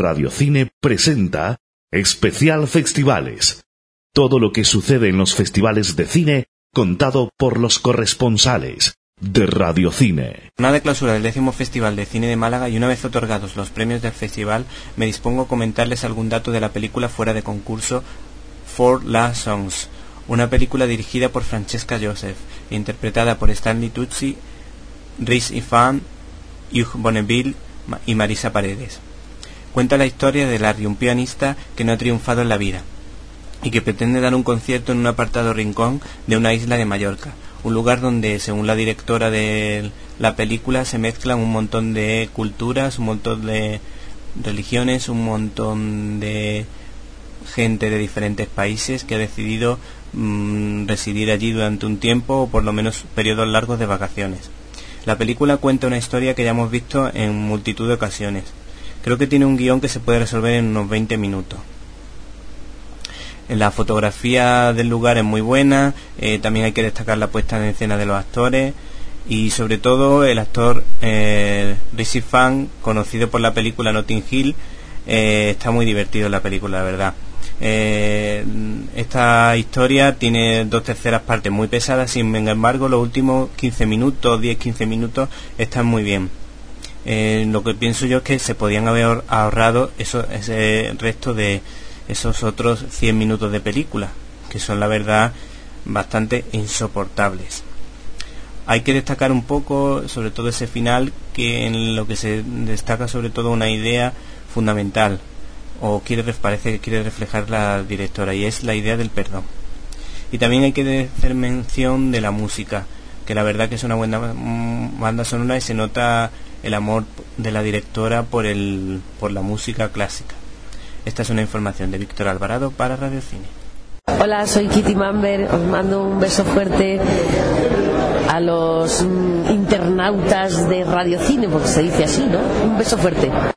Radiocine presenta Especial Festivales. Todo lo que sucede en los festivales de cine contado por los corresponsales de Radiocine. Jornada de clausura del 10º Festival de Cine de Málaga, y una vez otorgados los premios del festival, me dispongo a comentarles algún dato de la película fuera de concurso Four Last Songs, una película dirigida por Francesca Joseph e interpretada por Stanley Tucci, Rhys Ifan, Hugh Bonneville y Marisa Paredes. Cuenta la historia de Larry, un pianista que no ha triunfado en la vida y que pretende dar un concierto en un apartado rincón de una isla de Mallorca, un lugar donde, según la directora de la película, se mezclan un montón de culturas, un montón de religiones, un montón de gente de diferentes países que ha decidido residir allí durante un tiempo o por lo menos periodos largos de vacaciones. La película cuenta una historia que ya hemos visto en multitud de ocasiones. Creo que tiene un guión que se puede resolver en unos 20 minutos. La fotografía del lugar es muy buena, también hay que destacar la puesta en escena de los actores y sobre todo el actor Rhys Ifan, conocido por la película Notting Hill. Está muy divertido en la película, la verdad. Esta historia tiene 2/3 partes muy pesadas, sin embargo los últimos 15 minutos, 10-15 minutos están muy bien. Lo que pienso yo es que se podían haber ahorrado ese resto de esos otros 100 minutos de película, que son la verdad bastante insoportables. Hay que destacar un poco, sobre todo ese final, que en lo que se destaca sobre todo una idea fundamental, o parece que quiere reflejar la directora, y es la idea del perdón. Y también hay que hacer mención de la música, que la verdad que es una buena banda sonora y se nota el amor de la directora por la música clásica. Esta es una información de Víctor Alvarado para Radio Cine. Hola, soy Kitty Mamber, os mando un beso fuerte a los internautas de Radio Cine, porque se dice así, ¿no? Un beso fuerte.